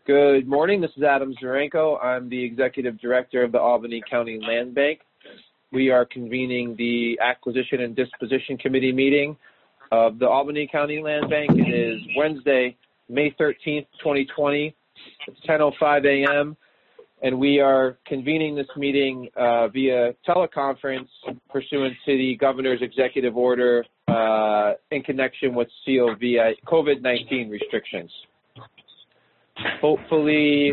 Good morning. This is Adam Zarenko. I'm the Executive Director of the Albany County Land Bank. We are convening the Acquisition and Disposition Committee meeting of the Albany County Land Bank. It is Wednesday, May 13th, 2020. It's 10:05 a.m. and we are convening this meeting via teleconference pursuant to the Governor's Executive Order in connection with COVID-19 restrictions. Hopefully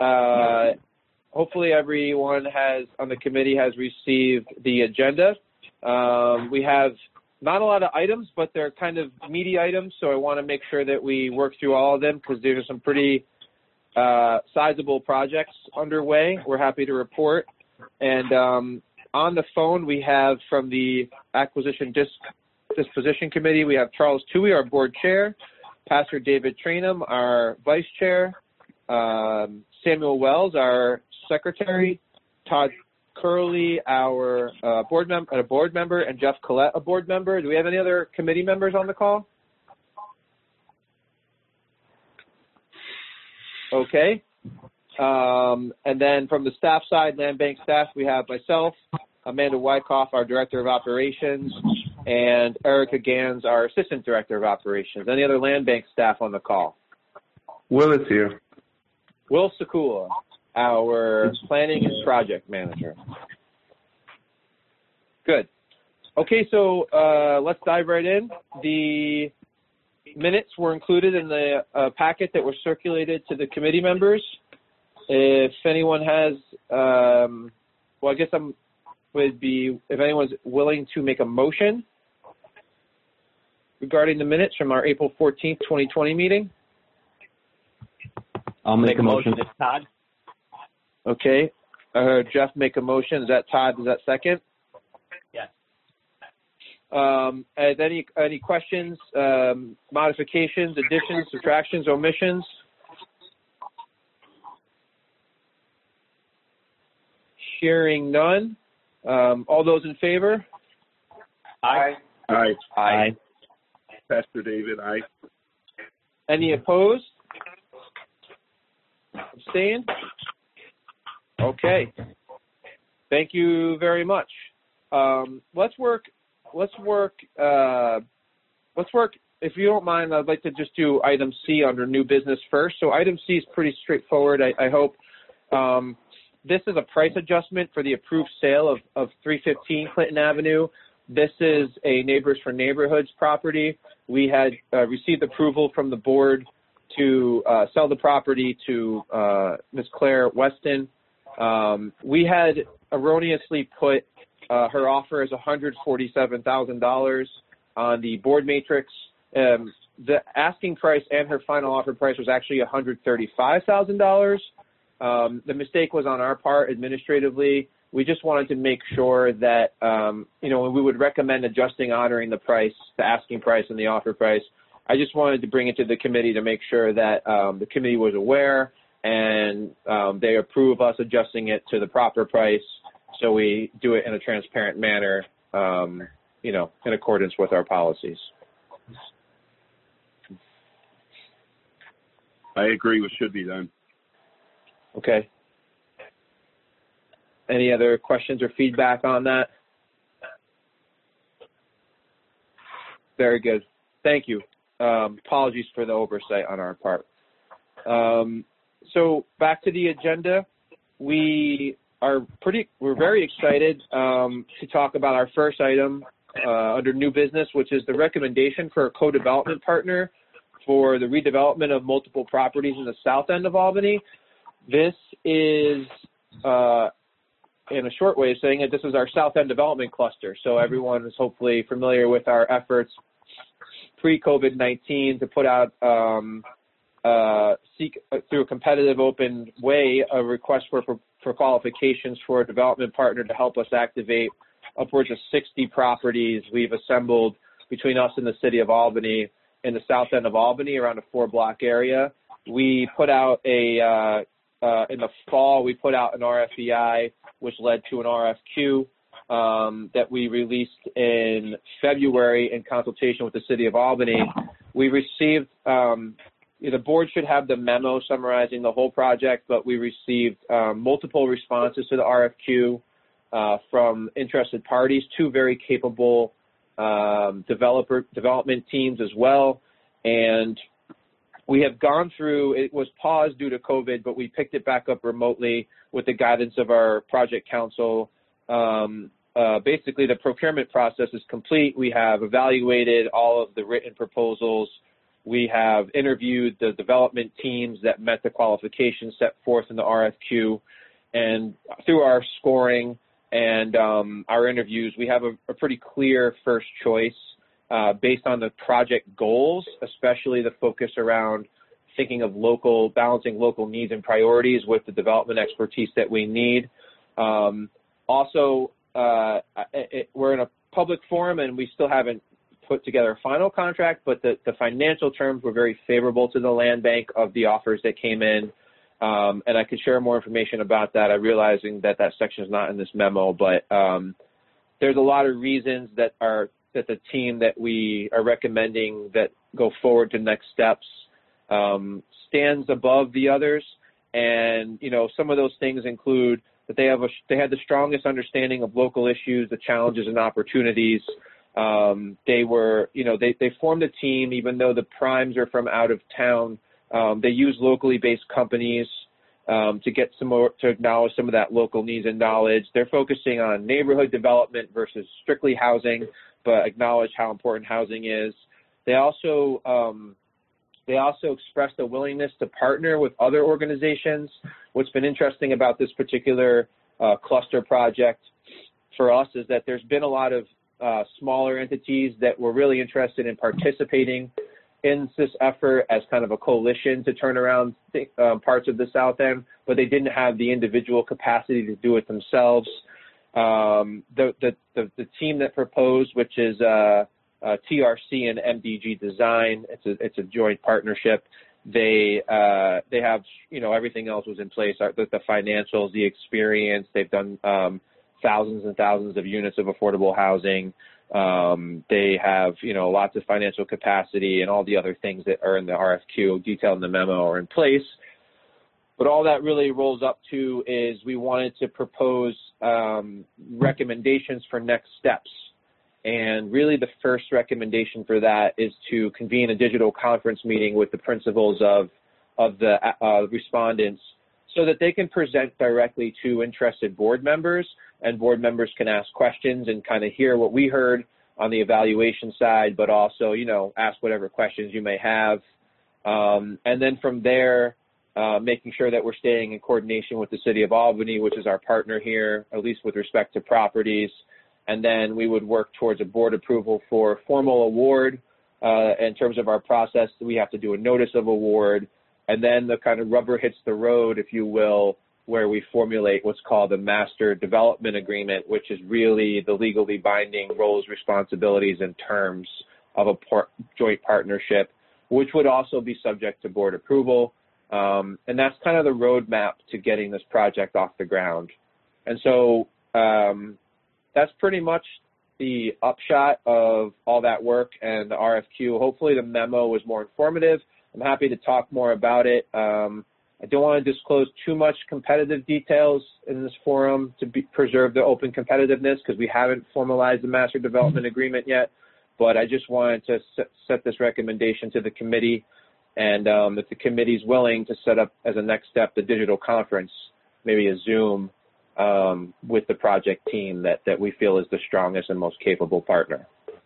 everyone on the committee has received the agenda. We have not a lot of items, but they're kind of meaty items, so I want to make sure that we work through all of them because there's some pretty sizable projects underway. We're happy to report. And on the phone, we have from the Acquisition Disposition Committee, we have Charles Toohey, our board chair, Pastor David Trainum, our vice chair, Samuel Wells, our secretary, Todd Curley, our board member, and Jeff Collette, a board member. Do we have any other committee members on the call? Okay. And then from the staff side, Land Bank staff, we have myself, Amanda Wyckoff, our Director of Operations, and Erica Gans, our Assistant Director of Operations. Any other Land Bank staff on the call? Will is here. Will Sakula, our Planning and Project Manager. Good. Okay, so let's dive right in. The minutes were included in the packet that were circulated to the committee members. If anyone has, if anyone's willing to make a motion regarding the minutes from our April 14th, 2020 meeting. I'll make a motion. It's Todd. Okay. Jeff make a motion. Is that Todd? Is that second? Yes. Any questions, modifications, additions, subtractions, omissions? Hearing none. All those in favor? Aye. Aye. Aye. Pastor David, aye. Any opposed? Abstain? Okay. Thank you very much. Let's work. If you don't mind, I'd like to just do item C under new business first. So item C is pretty straightforward, I hope. This is a price adjustment for the approved sale of 315 Clinton Avenue. This is a Neighbors for Neighborhoods property. We had received approval from the board to sell the property to Ms. Claire Weston. We had erroneously put her offer as $147,000 on the board matrix. The asking price and her final offer price was actually $135,000. The mistake was on our part administratively. We just wanted to make sure that, we would recommend adjusting, honoring the price, the asking price and the offer price. I just wanted to bring it to the committee to make sure that the committee was aware and they approve us adjusting it to the proper price so we do it in a transparent manner, in accordance with our policies. I agree what should be done. Okay. Any other questions or feedback on that? Very good. Thank you. Apologies for the oversight on our part. So back to the agenda. We're very excited to talk about our first item under new business, which is the recommendation for a co-development partner for the redevelopment of multiple properties in the south end of Albany. This is, in a short way of saying it, this is our South End Development Cluster. So everyone is hopefully familiar with our efforts pre-COVID-19 to put out, seek through a competitive open way, a request for qualifications for a development partner to help us activate upwards of 60 properties we've assembled between us and the city of Albany in the South End of Albany around a 4-block area. We put out in the fall, we put out an RFEI, which led to an RFQ that we released in February in consultation with the city of Albany. We received the board should have the memo summarizing the whole project, but we received multiple responses to the RFQ from interested parties, two very capable development teams as well. And we have gone through, it was paused due to COVID, but we picked it back up remotely with the guidance of our project council. Basically, the procurement process is complete. We have evaluated all of the written proposals. We have interviewed the development teams that met the qualifications set forth in the RFQ. And through our scoring and our interviews, we have a pretty clear first choice based on the project goals, especially the focus around thinking of balancing local needs and priorities with the development expertise that we need. Also, we're in a public forum and we still haven't put together a final contract, but the financial terms were very favorable to the land bank of the offers that came in. And I could share more information about that. I'm realizing that section is not in this memo, but there's a lot of reasons that the team that we are recommending that go forward to next steps stands above the others. And, some of those things include that they had the strongest understanding of local issues, the challenges and opportunities. They formed a team, even though the primes are from out of town. They use locally based companies to acknowledge some of that local needs and knowledge. They're focusing on neighborhood development versus strictly housing, but acknowledge how important housing is. They also expressed a willingness to partner with other organizations. What's been interesting about this particular cluster project for us is that there's been a lot of smaller entities that were really interested in participating in this effort as kind of a coalition to turn around parts of the South End, but they didn't have the individual capacity to do it themselves. The team that proposed, which is TRC and MDG Design, it's a joint partnership. They have everything else was in place. The financials, the experience. They've done thousands and thousands of units of affordable housing. They have lots of financial capacity, and all the other things that are in the RFQ detailed in the memo are in place. But all that really rolls up to is we wanted to propose recommendations for next steps. And really the first recommendation for that is to convene a digital conference meeting with the principals of the respondents so that they can present directly to interested board members, and board members can ask questions and kind of hear what we heard on the evaluation side, but also, ask whatever questions you may have. And then from there, making sure that we're staying in coordination with the City of Albany, which is our partner here, at least with respect to properties. And then we would work towards a board approval for formal award. In terms of our process, we have to do a notice of award. And then the kind of rubber hits the road, if you will, where we formulate what's called a master development agreement, which is really the legally binding roles, responsibilities, and terms of a joint partnership, which would also be subject to board approval. And that's kind of the roadmap to getting this project off the ground. And so that's pretty much the upshot of all that work and the RFQ. Hopefully the memo was more informative. I'm happy to talk more about it. I don't want to disclose too much competitive details in this forum to preserve the open competitiveness because we haven't formalized the master development agreement yet. But I just wanted to set this recommendation to the committee, and if the committee is willing to set up as a next step the digital conference, maybe a Zoom with the project team that we feel is the strongest and most capable partner.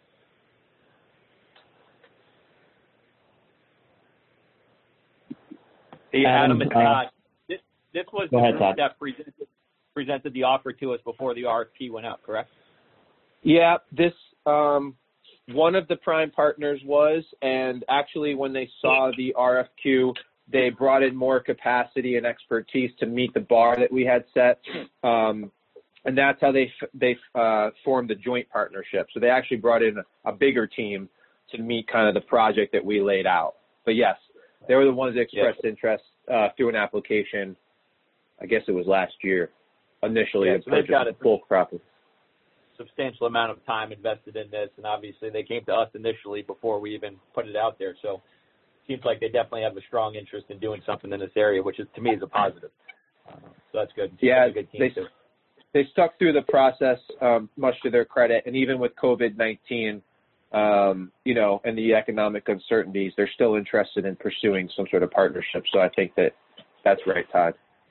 Hey, Adam, this was the group that presented the offer to us before the RFP went out, correct? Yeah, this one of the prime partners was, and actually when they saw the RFQ, they brought in more capacity and expertise to meet the bar that we had set, and that's how they formed the joint partnership. So they actually brought in a bigger team to meet kind of the project that we laid out. But yes, they were the ones that expressed interest through an application. I guess it was last year initially to purchase a full property. Substantial amount of time invested in this, and obviously they came to us initially before we even put it out there. So seems like they definitely have a strong interest in doing something in this area, which is, to me, is a positive. So that's good. Yeah, like a good team they stuck through the process, much to their credit, and even with COVID-19, and the economic uncertainties, they're still interested in pursuing some sort of partnership. So I think that's right, Todd.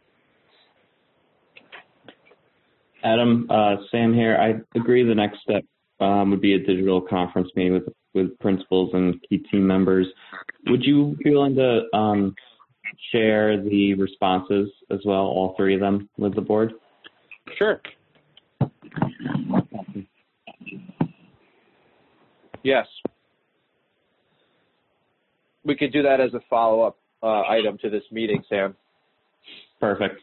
Adam, Sam here. I agree the next step would be a digital conference meeting with principals and key team members. Would you be willing to share the responses as well, all three of them, with the board? Sure. Yes. We could do that as a follow-up item to this meeting, Sam. Perfect.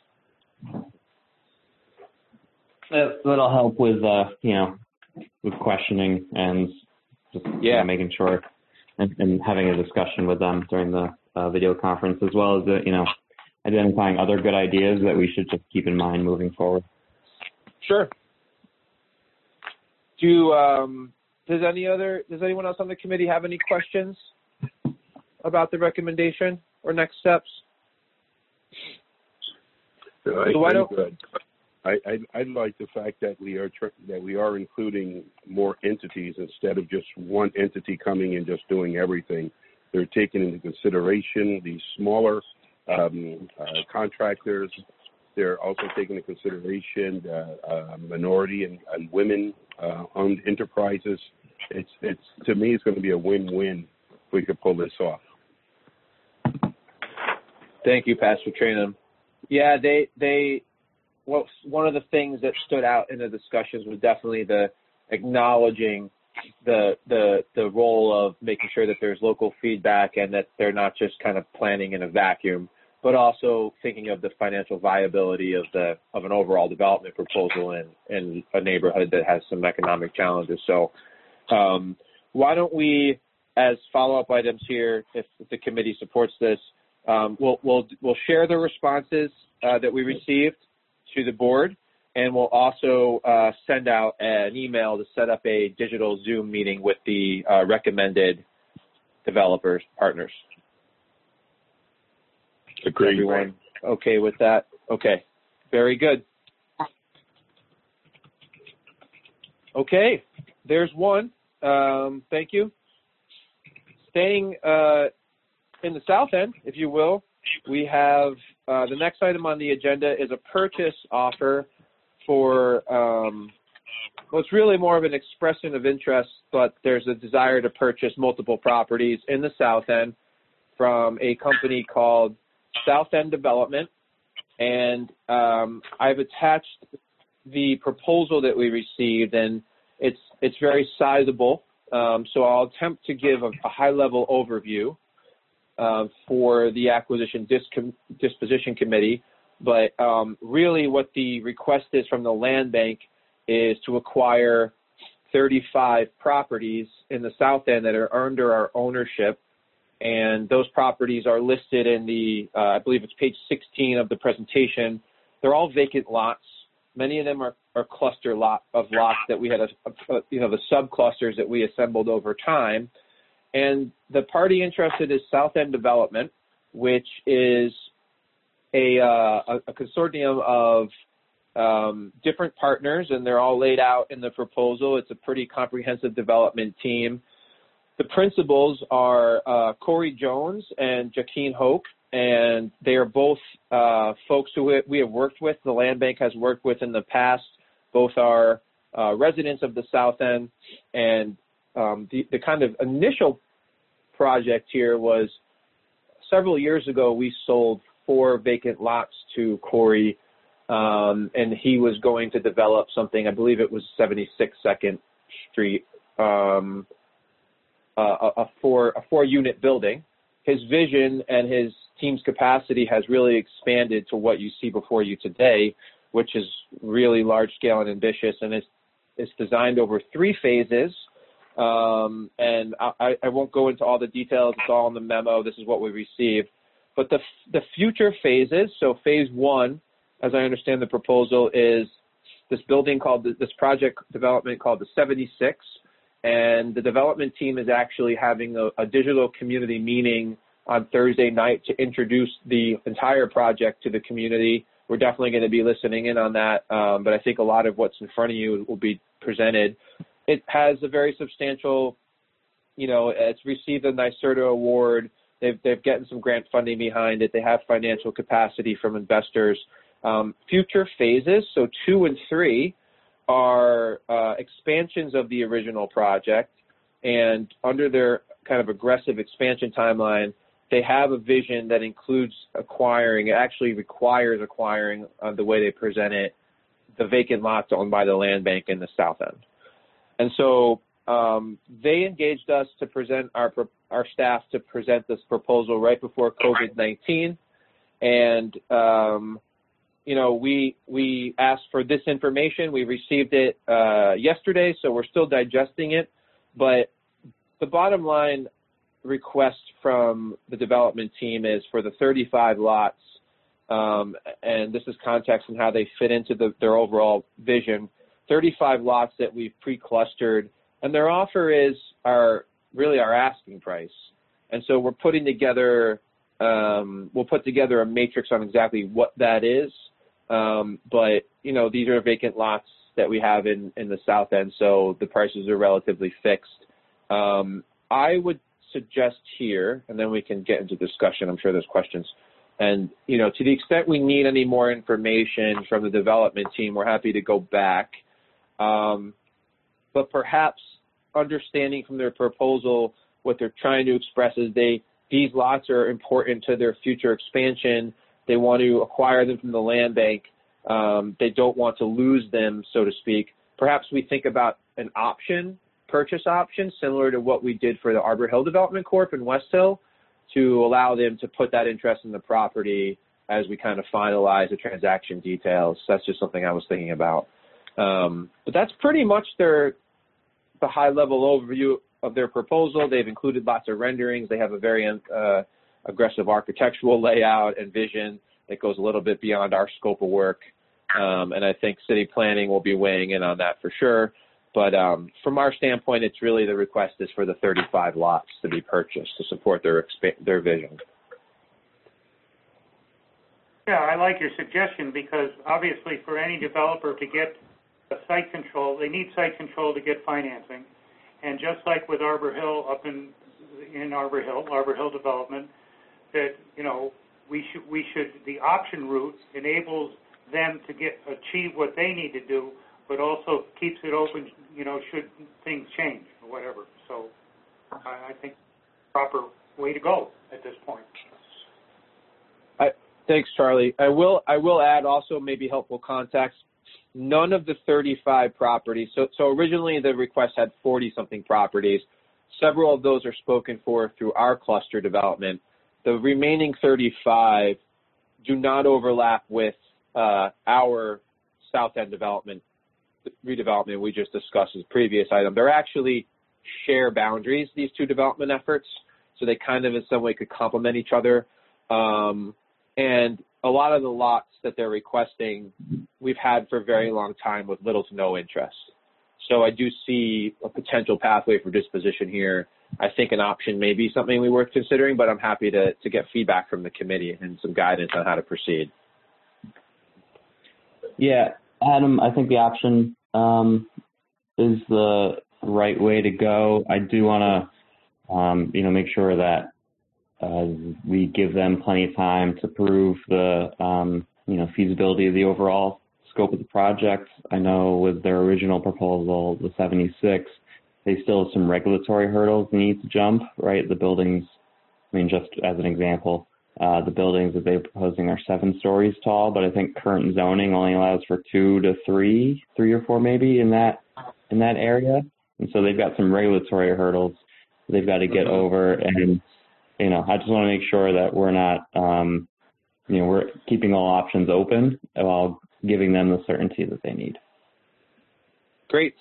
That'll help with, with questioning and just making sure and having a discussion with them during the video conference, as well as, identifying other good ideas that we should just keep in mind moving forward. Sure. Does anyone else on the committee have any questions about the recommendation or next steps? I like the fact that we are including more entities instead of just one entity coming and just doing everything. They're taking into consideration the smaller contractors. They're also taking into consideration minority and women-owned enterprises. It's to me, it's going to be a win-win if we could pull this off. Thank you, Pastor Trainum. Yeah, one of the things that stood out in the discussions was definitely the acknowledging the role of making sure that there's local feedback and that they're not just kind of planning in a vacuum, but also thinking of the financial viability of an overall development proposal in a neighborhood that has some economic challenges. So why don't we, as follow-up items here, if the committee supports this, we'll share the responses that we received to the board, and we'll also send out an email to set up a digital Zoom meeting with the recommended developers, partners. Agreed. Everyone okay with that? Okay, very good. Okay, there's one. Thank you. Staying in the south end, if you will, we have the next item on the agenda is a purchase offer for, it's really more of an expression of interest, but there's a desire to purchase multiple properties in the south end from a company called South End Development. And I've attached the proposal that we received, and it's very sizable. So I'll attempt to give a high-level overview for the Acquisition Disposition Committee. But really what the request is from the land bank is to acquire 35 properties in the south end that are under our ownership. And those properties are listed in the, I believe it's page 16 of the presentation. They're all vacant lots. Many of them are cluster lots that we had, the sub-clusters that we assembled over time. And the party interested is South End Development, which is a consortium of different partners, and they're all laid out in the proposal. It's a pretty comprehensive development team. The principals are Corey Jones and Jaqueen Hoke, and they are both folks who we have worked with, the land bank has worked with in the past. Both are residents of the South End, and the kind of initial project here was several years ago we sold 4 vacant lots to Corey, and he was going to develop something, I believe it was 76 2nd Street, a 4-unit building. His vision and his team's capacity has really expanded to what you see before you today, which is really large scale and ambitious, and it's designed over 3 phases. And I won't go into all the details. It's all in the memo. This is what we received. But the future phases, so phase 1, as I understand the proposal, is this building this project development called the 76. And the development team is actually having a digital community meeting on Thursday night to introduce the entire project to the community. We're definitely going to be listening in on that, but I think a lot of what's in front of you will be presented. It has a very substantial, it's received a NYSERDA award. They've gotten some grant funding behind it. They have financial capacity from investors. Future phases, so 2 and 3, are expansions of the original project, and under their kind of aggressive expansion timeline, they have a vision that includes acquiring, it actually requires acquiring the way they present it, the vacant lots owned by the land bank in the south end. And so they engaged us to present our staff to present this proposal right before COVID-19. And, we asked for this information. We received it yesterday, so we're still digesting it. But the bottom line request from the development team is for the 35 lots, and this is context and how they fit into their overall vision, 35 lots that we've pre-clustered, and their offer is really our asking price. And so we're putting together, we'll put together a matrix on exactly what that is. But, these are vacant lots that we have in the south end, so the prices are relatively fixed. I would suggest here, and then we can get into discussion. I'm sure there's questions. And, to the extent we need any more information from the development team, we're happy to go back. But perhaps understanding from their proposal what they're trying to express is these lots are important to their future expansion. They want to acquire them from the land bank. They don't want to lose them, so to speak. Perhaps we think about an purchase option, similar to what we did for the Arbor Hill Development Corp. in West Hill, to allow them to put that interest in the property as we kind of finalize the transaction details. That's just something I was thinking about. But that's pretty much the high-level overview of their proposal. They've included lots of renderings. They have a very aggressive architectural layout and vision that goes a little bit beyond our scope of work. And I think city planning will be weighing in on that for sure. But from our standpoint, it's really the request is for the 35 lots to be purchased to support their vision. Yeah, I like your suggestion because obviously for any developer to get a site control, they need site control to get financing. And just like with Arbor Hill up in Arbor Hill Development, that, the option route enables them to achieve what they need to do, but also keeps it open, should things change or whatever. So I think proper way to go at this point. Thanks, Charlie. I will add also maybe helpful context. None of the 35 properties, so originally the request had 40-something properties. Several of those are spoken for through our cluster development. The remaining 35 do not overlap with our South End redevelopment we just discussed as a previous item. They're actually share boundaries, these two development efforts, so they kind of in some way could complement each other. And a lot of the lots that they're requesting we've had for a very long time with little to no interest. So I do see a potential pathway for disposition here. I think an option may be something we worth considering, but I'm happy to get feedback from the committee and some guidance on how to proceed. Yeah, Adam, I think the option is the right way to go. I do want to, make sure that we give them plenty of time to prove the, feasibility of the overall scope of the project. I know with their original proposal, the 76, they still have some regulatory hurdles they need to jump, right? The buildings, just as an example, the buildings that they're proposing are 7 stories tall, but I think current zoning only allows for 2 to 3 or 4 maybe in that area. And so they've got some regulatory hurdles they've got to get over. And, I just want to make sure that we're not, we're keeping all options open while giving them the certainty that they need. Great.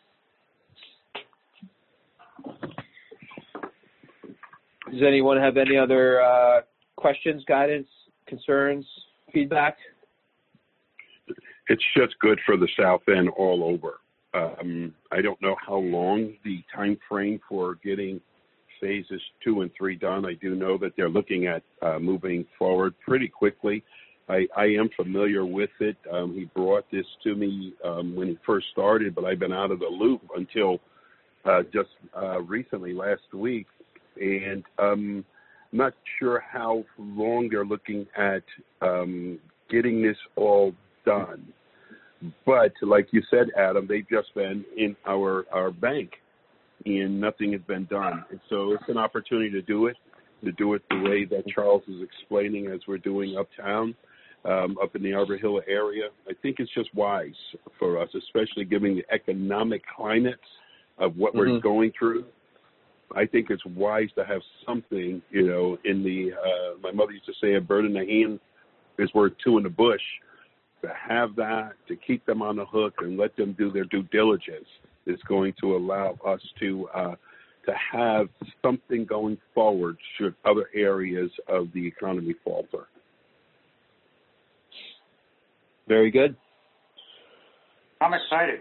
Does anyone have any other questions, guidance, concerns, feedback? It's just good for the South End all over. I don't know how long the time frame for getting phases 2 and 3 done. I do know that they're looking at moving forward pretty quickly. I am familiar with it. He brought this to me when he first started, but I've been out of the loop until just recently, last week. And I'm not sure how long they're looking at getting this all done. But like you said, Adam, they've just been in our bank, and nothing has been done. And so it's an opportunity to do it the way that Charles is explaining as we're doing uptown, up in the Arbor Hill area. I think it's just wise for us, especially given the economic climate of what we're going through. I think it's wise to have something, in the, my mother used to say, a bird in the hand is worth 2 in the bush. To have that, to keep them on the hook and let them do their due diligence is going to allow us to have something going forward should other areas of the economy falter. Very good. I'm excited.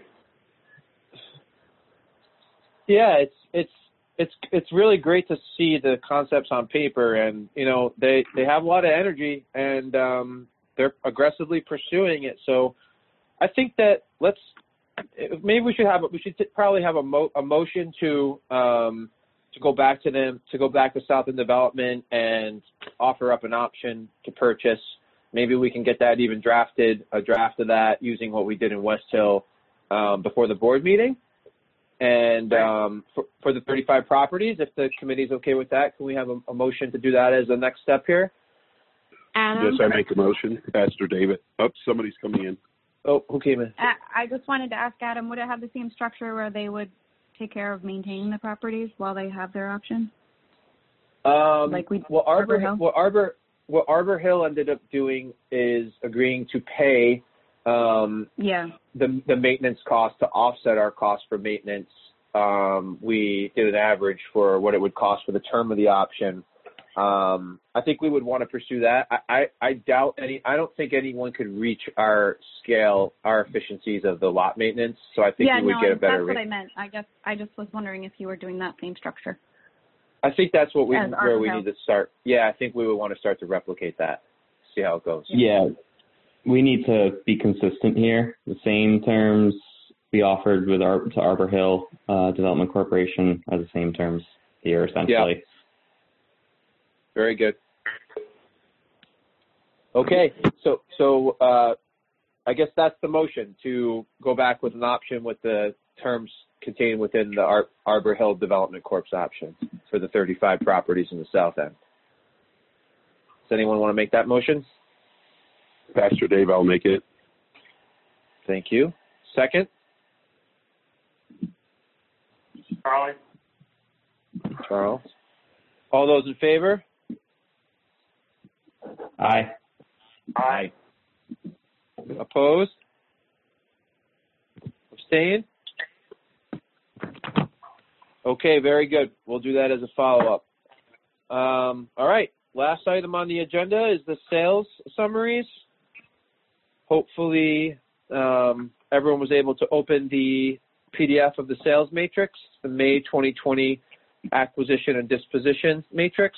Yeah, it's really great to see the concepts on paper, and they have a lot of energy, and they're aggressively pursuing it. So I think that maybe we should probably have a motion to go back to them, to go back to Southern Development and offer up an option to purchase. Maybe we can get that even drafted, a draft of that using what we did in West Hill before the board meeting. And for the 35 properties, if the committee's okay with that, can we have a motion to do that as the next step here? Yes, I make a motion. Pastor David. Oh, somebody's coming in. Oh, who came in? I just wanted to ask Adam, would it have the same structure where they would take care of maintaining the properties while they have their option? What Arbor Hill ended up doing is agreeing to pay the maintenance cost to offset our cost for maintenance. We did an average for what it would cost for the term of the option. I think we would want to pursue that. I don't think anyone could reach our scale, our efficiencies of the lot maintenance. So I think we would get a better rate. That's what I meant. I just was wondering if you were doing that same structure. I think that's where we need to start. Yeah, I think we would want to start to replicate that. See how it goes. Yeah. We need to be consistent here. The same terms we offered to Arbor Hill Development Corporation are the same terms here, essentially. Yeah. Very good. Okay, so I guess that's the motion, to go back with an option with the terms contained within the Arbor Hill Development Corp's option for the 35 properties in the south end. Does anyone want to make that motion? Pastor Dave, I'll make it. Thank you. Second? Charles. All those in favor? Aye. Aye. Opposed? Abstain? Okay, very good. We'll do that as a follow-up. All right. Last item on the agenda is the sales summaries. Hopefully, everyone was able to open the PDF of the sales matrix, the May 2020 acquisition and disposition matrix.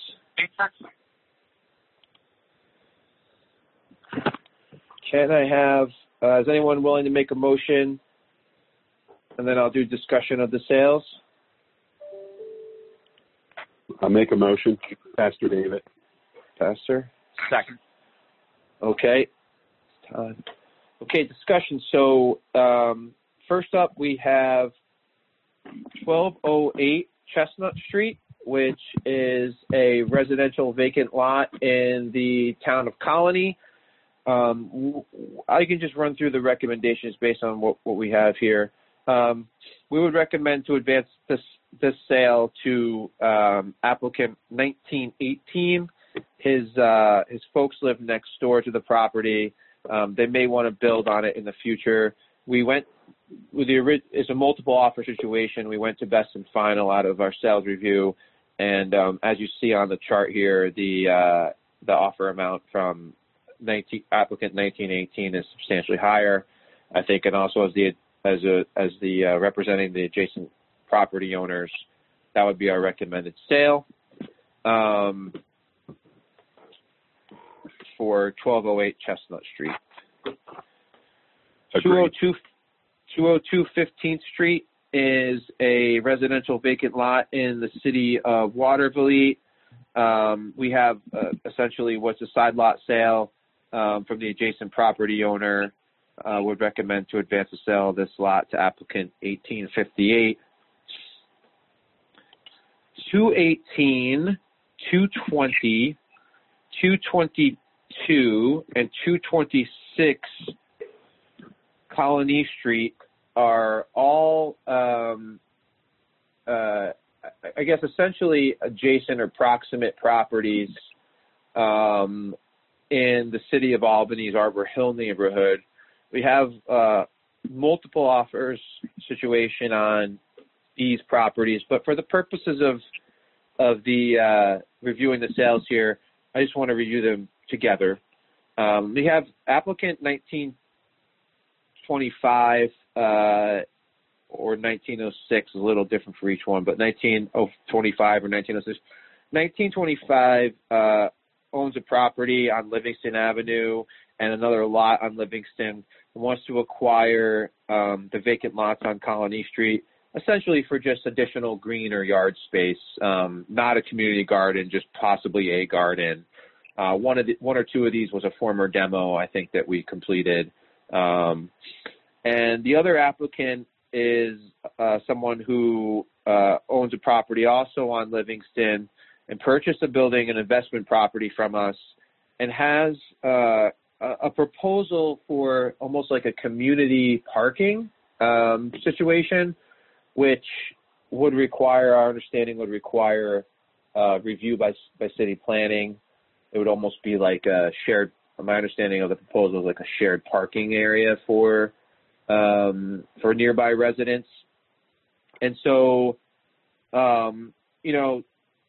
Can I have, is anyone willing to make a motion? And then I'll do discussion of the sales. I'll make a motion. Pastor David. Pastor? Second. Okay. Okay, discussion. So first up, we have 1208 Chestnut Street, which is a residential vacant lot in the town of Colony. I can just run through the recommendations based on what we have here. We would recommend to advance this sale to applicant 1918. His folks live next door to the property. They may want to build on it in the future. We went with it's a multiple offer situation. We went to best and final out of our sales review, and as you see on the chart here, the offer amount from applicant 1918 is substantially higher, I think, and also as the representing the adjacent property owners, that would be our recommended sale for 1208 Chestnut Street. 202 15th Street is a residential vacant lot in the city of Waterville. We have essentially what's a side lot sale from the adjacent property owner. Would recommend to advance the sale of this lot to applicant 1858. 218, 220, 222, and 226 Colony Street are all, I guess, essentially adjacent or proximate properties in the city of Albany's Arbor Hill neighborhood. We have multiple offers situation on these properties, but for the purposes of the reviewing the sales here, I just want to review them together. We have applicant 1925 or 1906 is a little different for each one, but 1925 or 1906. 1925 owns a property on Livingston Avenue and another lot on Livingston, and wants to acquire the vacant lots on Colony Street, essentially for just additional green or yard space, not a community garden, just possibly a garden. One or two of these was a former demo, I think, that we completed. And the other applicant is someone who owns a property also on Livingston and purchased a building, an investment property from us, and has a proposal for almost like a community parking situation, which would require, our understanding would require review by city planning. It would almost be like a shared, my understanding of the proposal is like a shared parking area for nearby residents. And so, you know,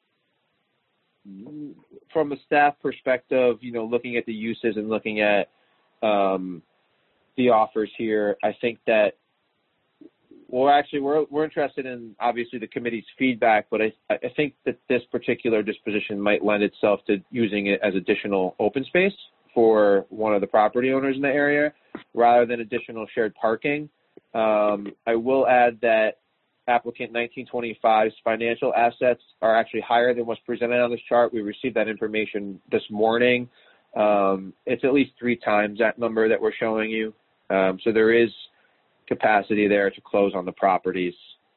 from a staff perspective, you know, looking at the uses and looking at the offers here, I think that, well, actually, we're interested in, obviously, the committee's feedback, but I think that this particular disposition might lend itself to using it as additional open space for one of the property owners in the area rather than additional shared parking. I will add that applicant 1925's financial assets are actually higher than what's presented on this chart. We received that information this morning. It's at least 3 times that number that we're showing you. So there is capacity there to close on the properties.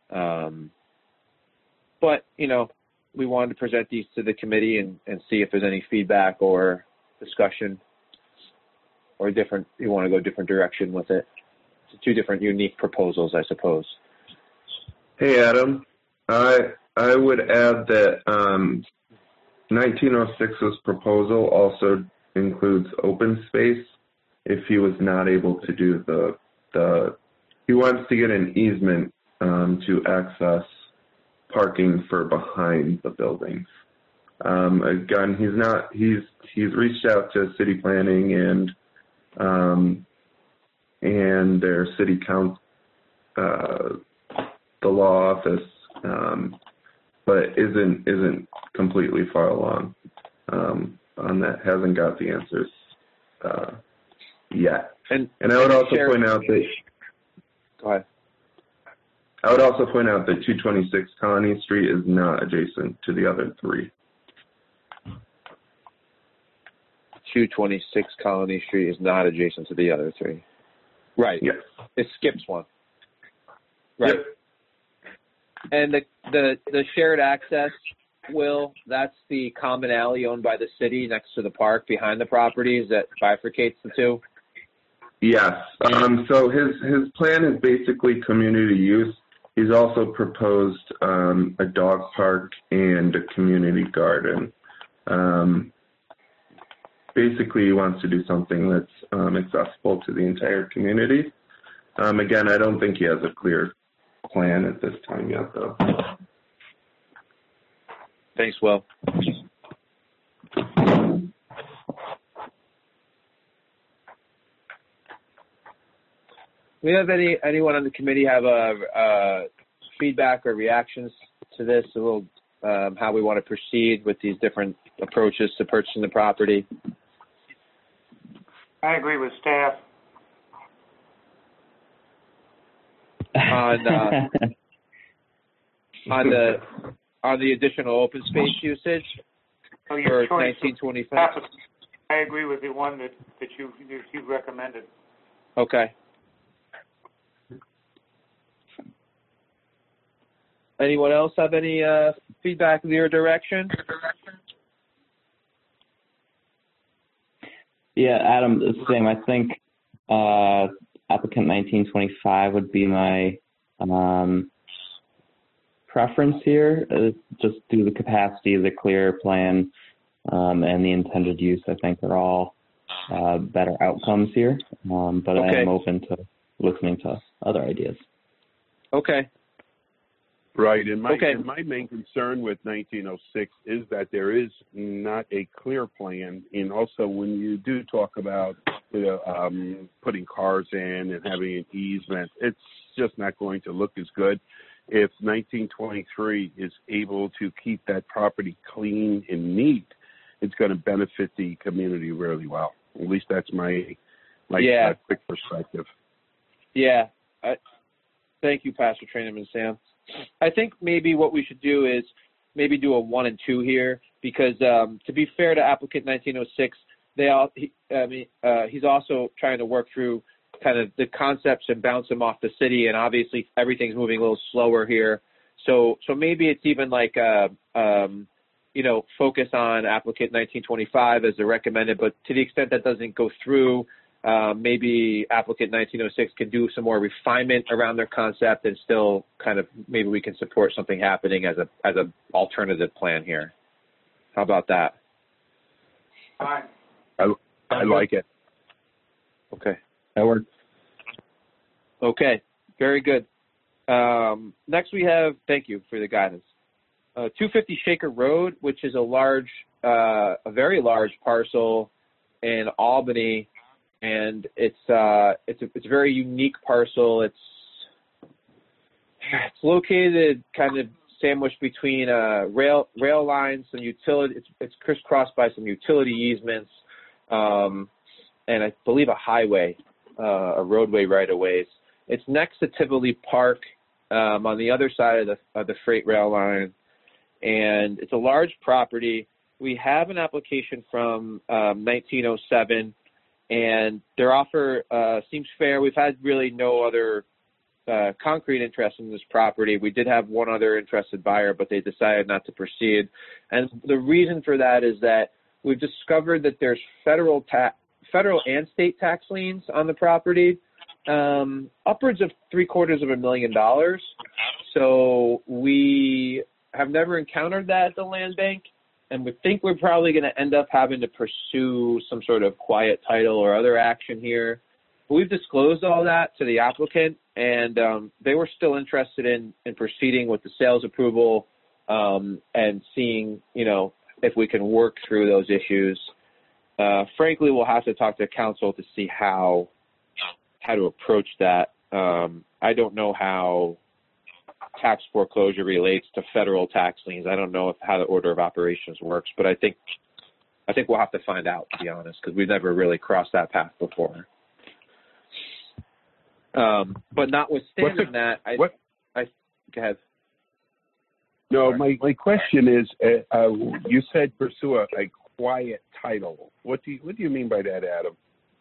But, you know, we wanted to present these to the committee and see if there's any feedback or discussion or different, you want to go different direction with it. It's 2 different unique proposals, I suppose. Hey, Adam. I would add that 1906's proposal also includes open space if he was not able to do he wants to get an easement to access parking for behind the buildings. Again, he's reached out to city planning and their city council, the law office, but isn't completely far along on that. Hasn't got the answers yet. And I would also point out that. Go ahead. I would also point out that 226 Colony Street is not adjacent to the other 3. 226 Colony Street is not adjacent to the other 3. Right. Yes. It skips one. Right. Yep. And the shared access, Will, that's the common alley owned by the city next to the park behind the properties that bifurcates the 2? Yes. So his plan is basically community use. He's also proposed a dog park and a community garden. Basically, he wants to do something that's accessible to the entire community. Again, I don't think he has a clear plan at this time yet, though. Thanks, Will. Do we have anyone on the committee have feedback or reactions to this, a little how we want to proceed with these different approaches to purchasing the property? I agree with staff. On the additional open space usage So for your choice 1925. I agree with the one that you recommended. Okay. Anyone else have any feedback in your direction? Yeah, Adam, the same. I think applicant 1925 would be my preference here, just due to the capacity, the clear plan, and the intended use. I think are all better outcomes here, but Okay. I am open to listening to other ideas. Okay. Right, and my main concern with 1906 is that there is not a clear plan, and also when you do talk about putting cars in and having an easement, it's just not going to look as good. If 1923 is able to keep that property clean and neat, it's going to benefit the community really well. At least that's my quick perspective. Yeah. Thank you, Pastor Trainum and Sam. I think maybe what we should do is maybe do a 1 and 2 here, because to be fair to applicant 1906, he's also trying to work through kind of the concepts and bounce them off the city, and obviously everything's moving a little slower here. So maybe it's even like focus on applicant 1925 as the recommended, but to the extent that doesn't go through, maybe applicant 1906 can do some more refinement around their concept, and still kind of maybe we can support something happening as a alternative plan here. How about that? Fine. I like it. Okay. That works. Okay. Very good. Next we have, thank you for the guidance, 250 Shaker Road, which is a very large parcel in Albany. And it's a very unique parcel. It's located kind of sandwiched between rail lines, some utility. It's crisscrossed by some utility easements, and I believe a highway, a roadway right of ways. It's next to Tivoli Park, on the other side of the freight rail line, and it's a large property. We have an application from 1907. And their offer seems fair. We've had really no other concrete interest in this property. We did have one other interested buyer, but they decided not to proceed. And the reason for that is that we've discovered that there's federal and state tax liens on the property, upwards of $750,000. So we have never encountered that at the land bank. And we think we're probably going to end up having to pursue some sort of quiet title or other action here. But we've disclosed all that to the applicant, and they were still interested in proceeding with the sales approval, and seeing, if we can work through those issues. Frankly, we'll have to talk to council to see how to approach that. I don't know how tax foreclosure relates to federal tax liens. I don't know how the order of operations works, but I think we'll have to find out, to be honest, because we've never really crossed that path before. But notwithstanding that, go ahead. No, my question is, you said pursue a quiet title. What do you mean by that, Adam?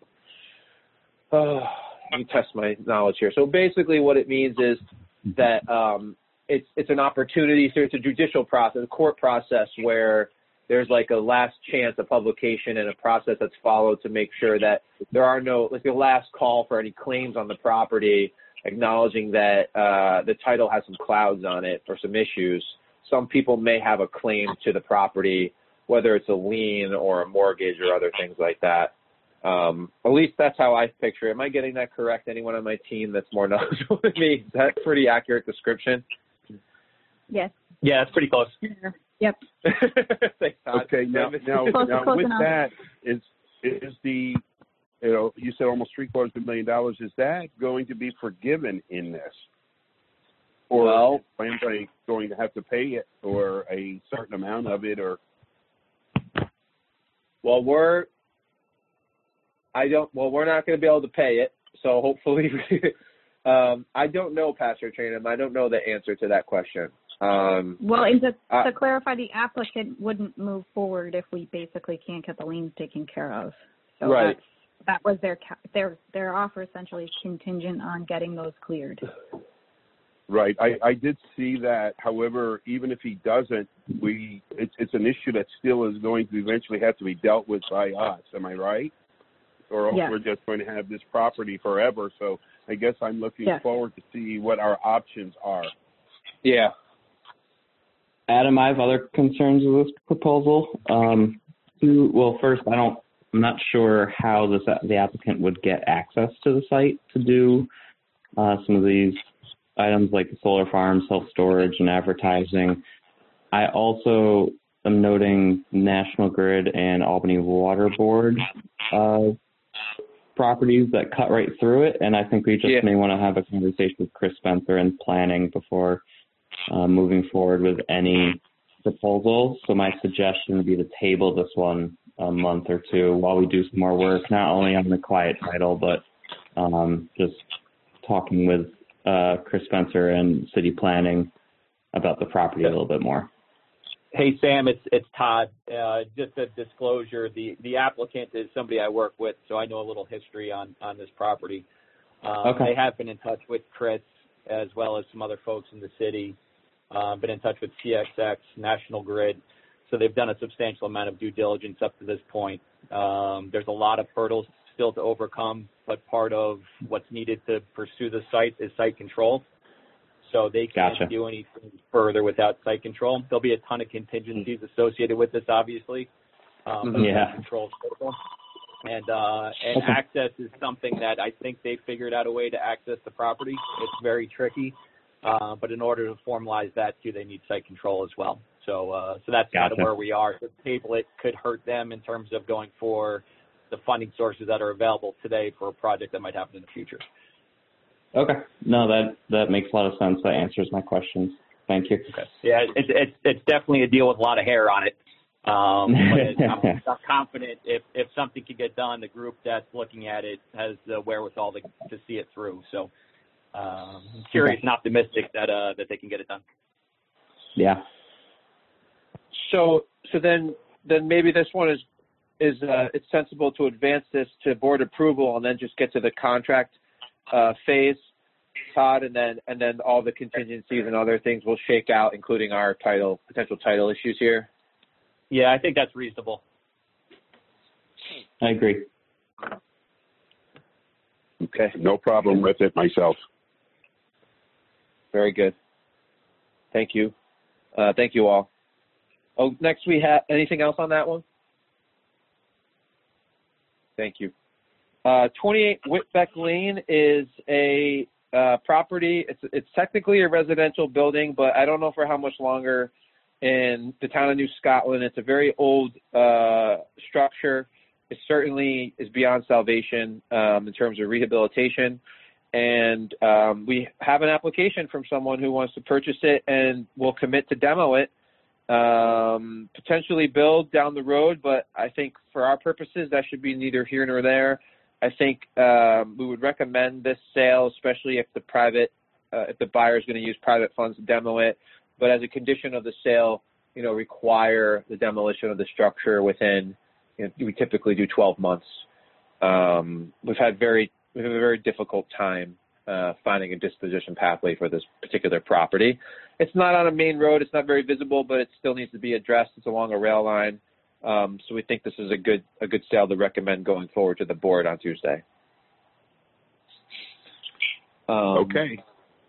Let me test my knowledge here. So basically what it means is that it's an opportunity, so it's a judicial process, a court process, where there's like a last chance, a publication, and a process that's followed to make sure that there are no, like the last call for any claims on the property, acknowledging that the title has some clouds on it or some issues. Some people may have a claim to the property, whether it's a lien or a mortgage or other things like that. At least that's how I picture it. Am I getting that correct? Anyone on my team that's more knowledgeable than me? Is that a pretty accurate description? Yes. Yeah, it's pretty close. Yep. Thanks, Todd. Okay, now with that, is the, you said almost $750,000. Is that going to be forgiven in this? Or is Lamprey going to have to pay it, or a certain amount of it, or? Well, we're not going to be able to pay it, so hopefully, I don't know, Pastor Trainham. I don't know the answer to that question. And to clarify, the applicant wouldn't move forward if we basically can't get the liens taken care of. So right. That was their offer essentially is contingent on getting those cleared. Right. I did see that. However, even if he doesn't, it's an issue that still is going to eventually have to be dealt with by us. Am I right? Or else we're just going to have this property forever. So I guess I'm looking forward to see what our options are. Yeah. Adam, I have other concerns with this proposal. First, I'm not sure how the applicant would get access to the site to do some of these items like the solar farm, self-storage, and advertising. I also am noting National Grid and Albany Water Board properties that cut right through it, and I think we just may want to have a conversation with Chris Spencer in planning before moving forward with any proposals. So my suggestion would be to table this one a month or two while we do some more work, not only on the quiet title, but just talking with Chris Spencer and city planning about the property a little bit more. Hey, Sam, it's Todd. Just a disclosure, the applicant is somebody I work with, so I know a little history on this property. They have been in touch with Chris as well as some other folks in the city, been in touch with CXX, National Grid, so they've done a substantial amount of due diligence up to this point. There's a lot of hurdles still to overcome, but part of what's needed to pursue the site is site control. So they can't do anything further without site control. There'll be a ton of contingencies associated with this, obviously. Site control is critical. And access is something that I think they figured out a way to access the property. It's very tricky, but in order to formalize that too, they need site control as well. So that's kind of where we are. To table it could hurt them in terms of going for the funding sources that are available today for a project that might happen in the future. Okay. No, that makes a lot of sense. That answers my questions. Thank you. Okay. Yeah, it's definitely a deal with a lot of hair on it. But I'm confident if something can get done, the group that's looking at it has the wherewithal to see it through. So I'm curious and optimistic that they can get it done. Yeah. So then maybe this one is it's sensible to advance this to board approval and then just get to the contract phase, Todd, and then all the contingencies and other things will shake out, including our potential title issues here. Yeah, I think that's reasonable. I agree. Okay, no problem with it myself. Very good. Thank you. Thank you all. Oh, next we have anything else on that one? Thank you. 28 Whitbeck Lane is a property. It's technically a residential building, but I don't know for how much longer in the town of New Scotland. It's a very old structure. It certainly is beyond salvation in terms of rehabilitation. And we have an application from someone who wants to purchase it and will commit to demo it, potentially build down the road. But I think for our purposes, that should be neither here nor there. I think we would recommend this sale, especially if the buyer is going to use private funds to demo it. But as a condition of the sale, require the demolition of the structure within, we typically do 12 months. We've had a very difficult time finding a disposition pathway for this particular property. It's not on a main road. It's not very visible, but it still needs to be addressed. It's along a rail line. So we think this is a good sale to recommend going forward to the board on Tuesday. Okay.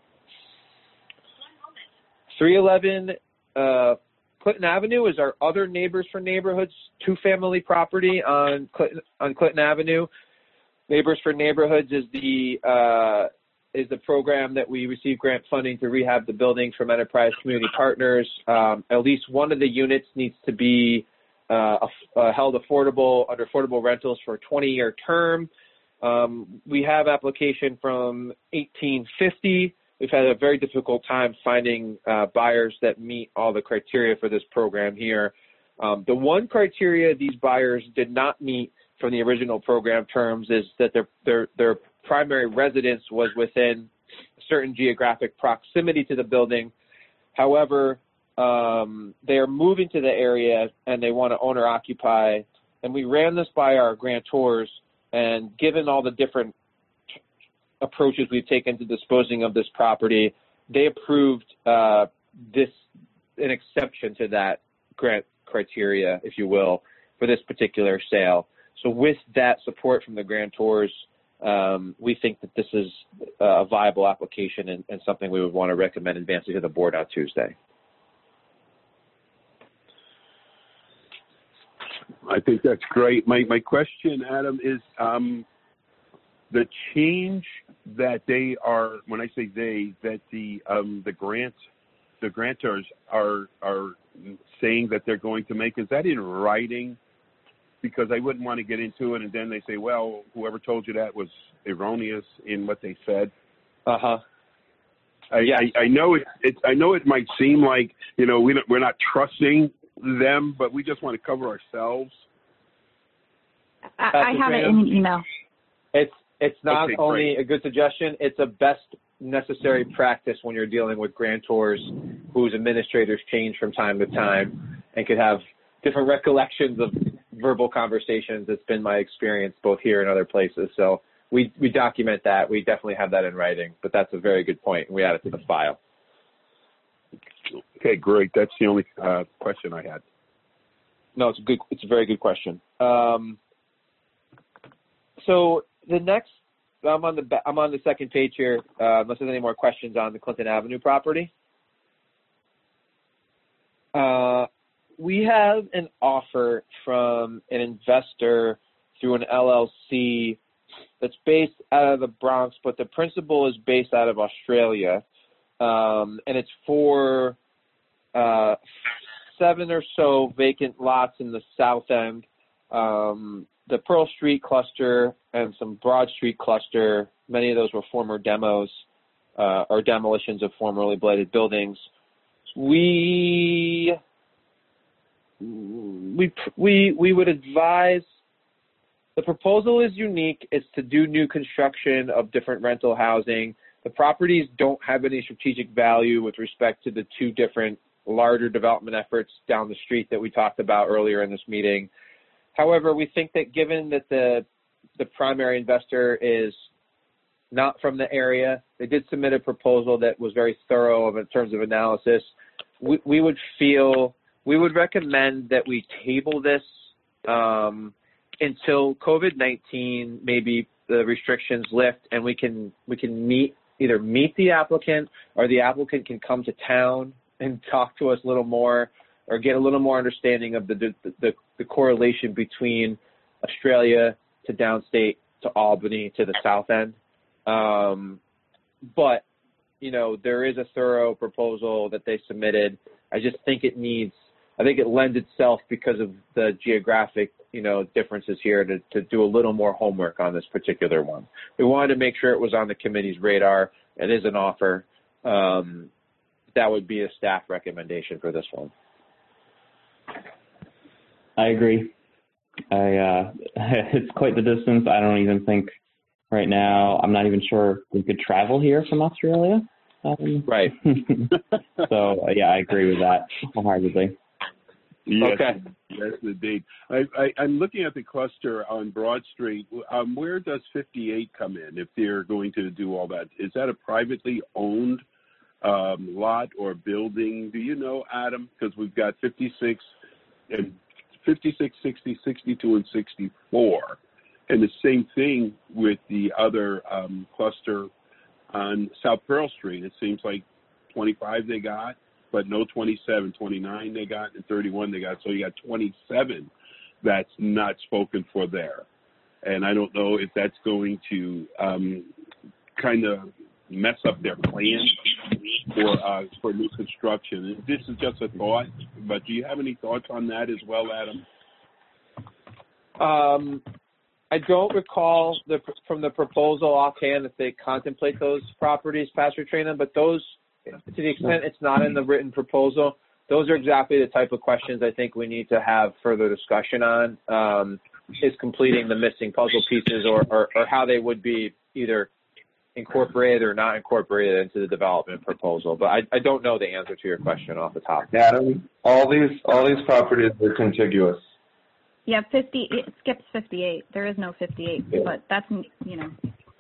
311 Clinton Avenue is our other Neighbors for Neighborhoods two-family property on Clinton Avenue. Neighbors for Neighborhoods is the program that we receive grant funding to rehab the buildings from Enterprise Community Partners. At least one of the units needs to be held under affordable rentals for a 20-year term. We have application from 1850 we've had a very difficult time finding buyers that meet all the criteria for this program here. The one criteria these buyers did not meet from the original program terms is that their primary residence was within a certain geographic proximity to the building. However, they are moving to the area and they want to owner occupy. And we ran this by our grantors, and given all the different approaches we've taken to disposing of this property, they approved an exception to that grant criteria, if you will, for this particular sale. So with that support from the grantors, we think that this is a viable application and something we would want to recommend advancing to the board on Tuesday. I think that's great. My question, Adam, is the change that they are, when I say they, that the grantors are saying that they're going to make, is that in writing? Because I wouldn't want to get into it and then they say, well, whoever told you that was erroneous in what they said. Uh-huh. I know it might seem like, we're not trusting them, but we just want to cover ourselves. I have it in an email. It's not only a good suggestion, it's a best necessary practice when you're dealing with grantors whose administrators change from time to time and could have different recollections of verbal conversations. It's been my experience both here and other places. So we document that. We definitely have that in writing, but that's a very good point. We add it to the file. Okay, great. That's the only question I had. No, it's a very good question. So the next, I'm on the second page here. Unless there's any more questions on the Clinton Avenue property. We have an offer from an investor through an LLC that's based out of the Bronx, but the principal is based out of Australia, and it's for 7 or so vacant lots in the South End, the Pearl Street cluster and some Broad Street cluster. Many of those were former demos or demolitions of formerly blighted buildings. We would advise, the proposal is unique. It's to do new construction of different rental housing. The properties don't have any strategic value with respect to the two different larger development efforts down the street that we talked about earlier in this meeting. However, we think that given that the primary investor is not from the area, they did submit a proposal that was very thorough in terms of analysis. We would recommend that we table this until COVID-19, maybe the restrictions lift, and we can either meet the applicant, or the applicant can come to town and talk to us a little more, or get a little more understanding of the correlation between Australia to downstate to Albany to the South End. But there is a thorough proposal that they submitted. I just think it lends itself, because of the geographic, differences here, to do a little more homework on this particular one. We wanted to make sure it was on the committee's radar. It is an offer. That would be a staff recommendation for this one. I agree. It's quite the distance. I don't even think right now, I'm not even sure we could travel here from Australia. Right. So, I agree with that wholeheartedly. Yes, okay. Yes, indeed. I'm looking at the cluster on Broad Street. Where does 58 come in if they're going to do all that? Is that a privately owned lot or building? Do you know, Adam? Because we've got 56, 60, 62, and 64. And the same thing with the other cluster on South Pearl Street. It seems like 25 they got, but no 27, 29 they got, and 31 they got. So you got 27 that's not spoken for there. And I don't know if that's going to kind of mess up their plans for new construction. And this is just a thought, but do you have any thoughts on that as well, Adam? I don't recall from the proposal offhand if they contemplate those properties, Pastor Traina, but those, to the extent it's not in the written proposal, those are exactly the type of questions I think we need to have further discussion on, is completing the missing puzzle pieces or how they would be either incorporated or not incorporated into the development proposal. But I don't know the answer to your question off the top. Adam, all these properties are contiguous. Yeah, 50. It skips 58. There is no 58, but that's, you know.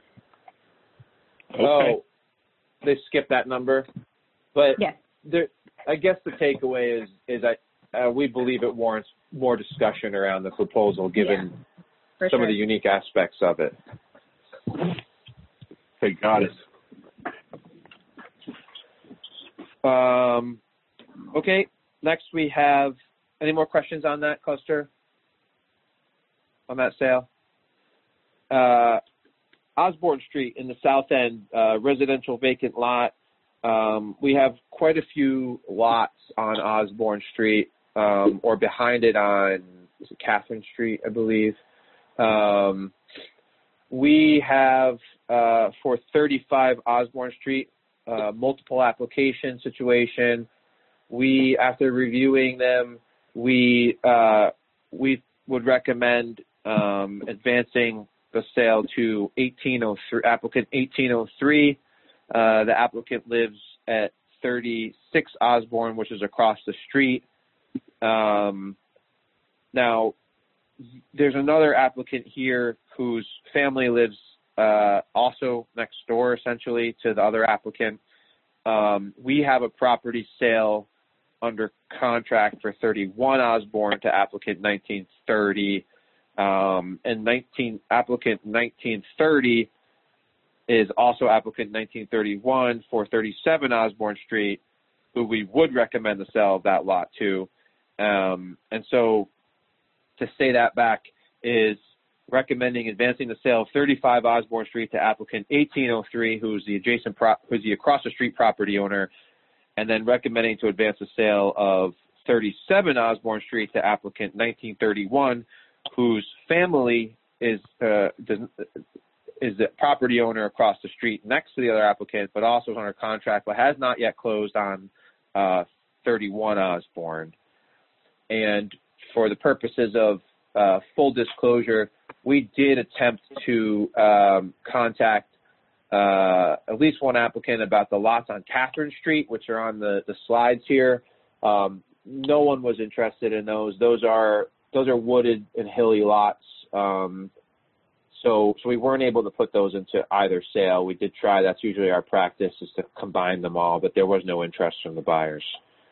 Okay. Oh, they skipped that number, but yes. I guess the takeaway is we believe it warrants more discussion around the proposal, given some of the unique aspects of it. Okay, got it. Okay, next we have, any more questions on that cluster? On that sale? Osborne Street in the south end, residential vacant lot. We have quite a few lots on Osborne Street, or behind it on Catherine Street, I believe. We have, for 35 Osborne Street, multiple application situation. We, after reviewing them, we would recommend advancing the sale to 1803, applicant 1803. The applicant lives at 36 Osborne, which is across the street. Now, there's another applicant here whose family lives also next door, essentially, to the other applicant. We have a property sale under contract for 31 Osborne to applicant 1930. And applicant 1930 is also applicant 1931 for 37 Osborne Street, who we would recommend the sale of that lot to. And so to say that back is recommending advancing the sale of 35 Osborne Street to applicant 1803, who's the across the street property owner, and then recommending to advance the sale of 37 Osborne Street to applicant 1931, whose family is the property owner across the street next to the other applicant, but also is under contract, but has not yet closed on 31 Osborne. And for the purposes of full disclosure, we did attempt to contact at least one applicant about the lots on Catherine Street, which are on the slides here. No one was interested in those. Those are wooded and hilly lots. So we weren't able to put those into either sale. We did try. That's usually our practice, is to combine them all, but there was no interest from the buyers.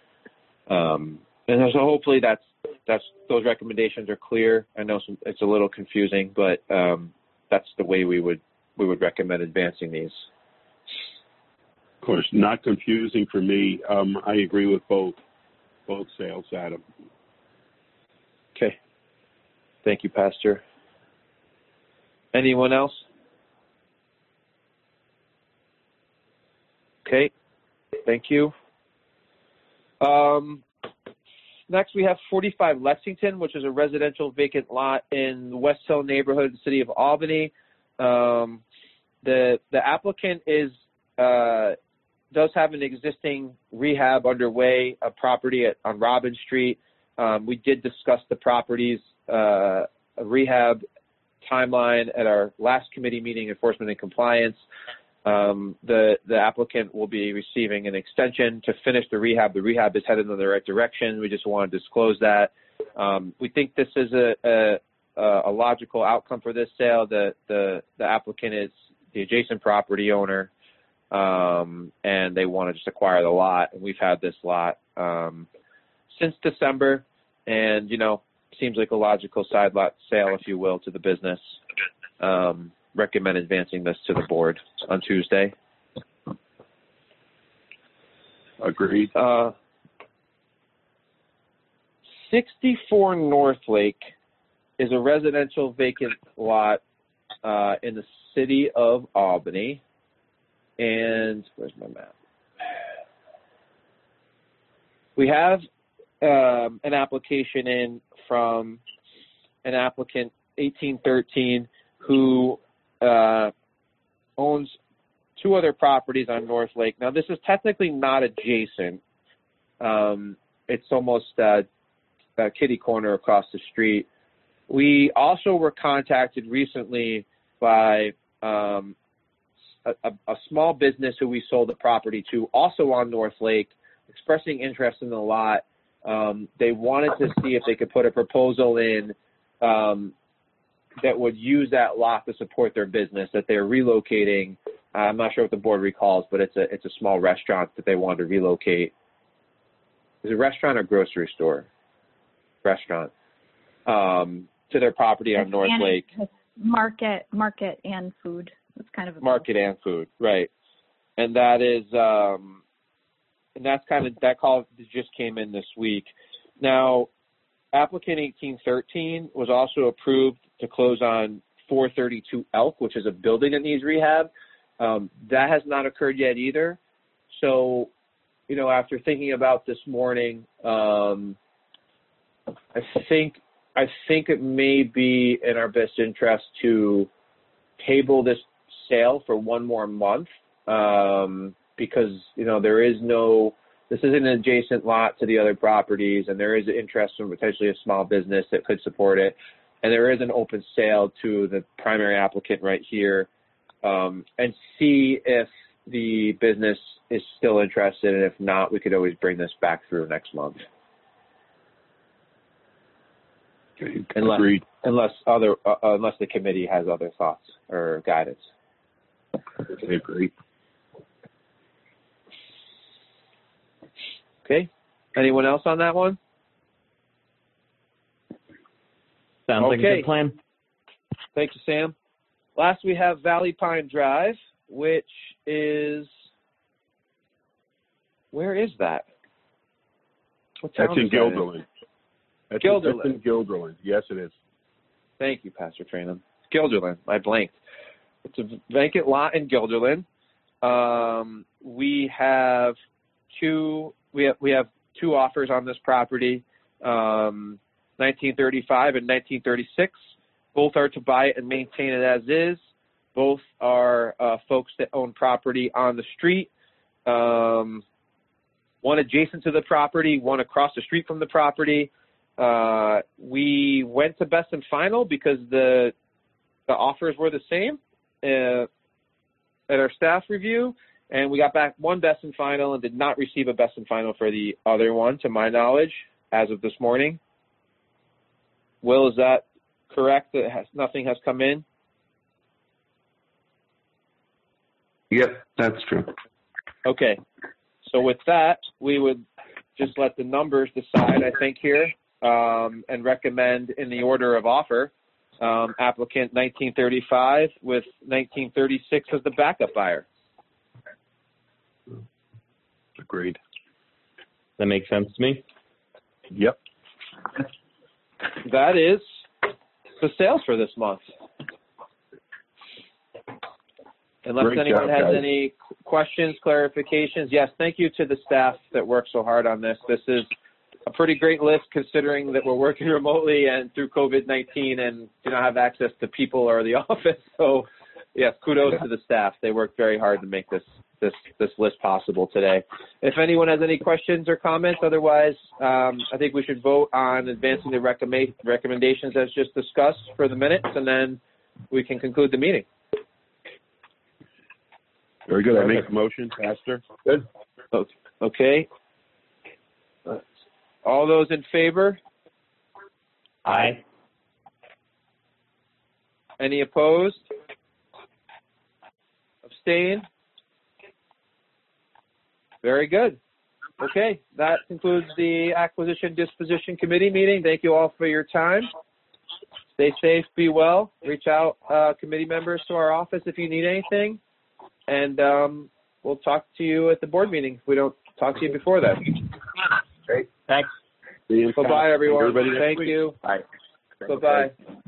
And so hopefully those recommendations are clear. I know it's a little confusing, but that's the way we would recommend advancing these. Of course, not confusing for me. I agree with both sales, Adam. Okay. Thank you, Pastor. Anyone else? Okay. Thank you. Next, we have 45 Lexington, which is a residential vacant lot in the West Hill neighborhood of the city of Albany. The applicant does have an existing rehab underway, a property on Robin Street. We did discuss the property's rehab timeline at our last committee meeting, Enforcement and Compliance. The applicant will be receiving an extension to finish the rehab. The rehab is headed in the right direction. We just want to disclose that. We think this is a logical outcome for this sale. The applicant is the adjacent property owner, and they want to just acquire the lot. And we've had this lot since December, and seems like a logical side lot sale, if you will, to the business. Recommend advancing this to the board on Tuesday. Agreed. 64 Northlake is a residential vacant lot in the city of Albany. And where's my map? We have an application in from an applicant 1813, who owns 2 other properties on North Lake. Now, this is technically not adjacent. It's almost a kitty corner across the street. We also were contacted recently by a small business who we sold the property to, also on North Lake, expressing interest in the lot. They wanted to see if they could put a proposal in that would use that lot to support their business, that they're relocating. I'm not sure what the board recalls, but it's a small restaurant that they wanted to relocate. Is it a restaurant or grocery store? Restaurant. To their property on North Lake. Market and food. It's kind of a market and food, right? And that is, and that's kind of, that call just came in this week. Now, applicant 1813 was also approved to close on 432 Elk, which is a building that needs rehab. That has not occurred yet either. So, you know, after thinking about this morning, I think it may be in our best interest to table this sale for one more month, because, you know, this is an adjacent lot to the other properties, and there is interest from potentially a small business that could support it. And there is an open sale to the primary applicant right here, and see if the business is still interested. And if not, we could always bring this back through next month. Okay, unless the committee has other thoughts or guidance. Okay, great. Okay. Anyone else on that one? Sounds like a good plan. Thank you, Sam. Last, we have Valley Pine Drive, which is, where is that? What town That's in is that Guilderland. That's in Guilderland. Yes, it is. Thank you, Pastor Tranum. Guilderland. I blanked. It's a vacant lot in Guilderland. We have two offers on this property, 1935 and 1936. Both are to buy it and maintain it as is. Both are folks that own property on the street. One adjacent to the property, one across the street from the property. We went to best and final because the offers were the same at our staff review, and we got back one best and final and did not receive a best and final for the other one, to my knowledge, as of this morning. Will, is that correct? That nothing has come in? Yep, that's true. Okay. So with that, we would just let the numbers decide, I think, here, and recommend in the order of offer, applicant 1935 with 1936 as the backup buyer. Agreed. That makes sense to me. Yep. That is the sales for this month. Unless Great anyone job, has guys. any questions, clarifications. Yes, thank you to the staff that worked so hard on this. This is a pretty great list considering that we're working remotely and through COVID-19 and do not have access to people or the office. So, yes, kudos to the staff. They worked very hard to make this list possible today. If anyone has any questions or comments, otherwise, I think we should vote on advancing the recommendations as just discussed for the minutes, and then we can conclude the meeting. Very good. I make a motion, Pastor. Good. Okay. All those in favor? Aye. Any opposed? Abstain? Very good. Okay, that concludes the Acquisition Disposition Committee meeting. Thank you all for your time. Stay safe, be well. Reach out, committee members, to our office if you need anything. And we'll talk to you at the board meeting if we don't talk to you before that. Great. Thanks. Bye-bye, everyone. Everybody next Thank week. you. Bye. Bye-bye.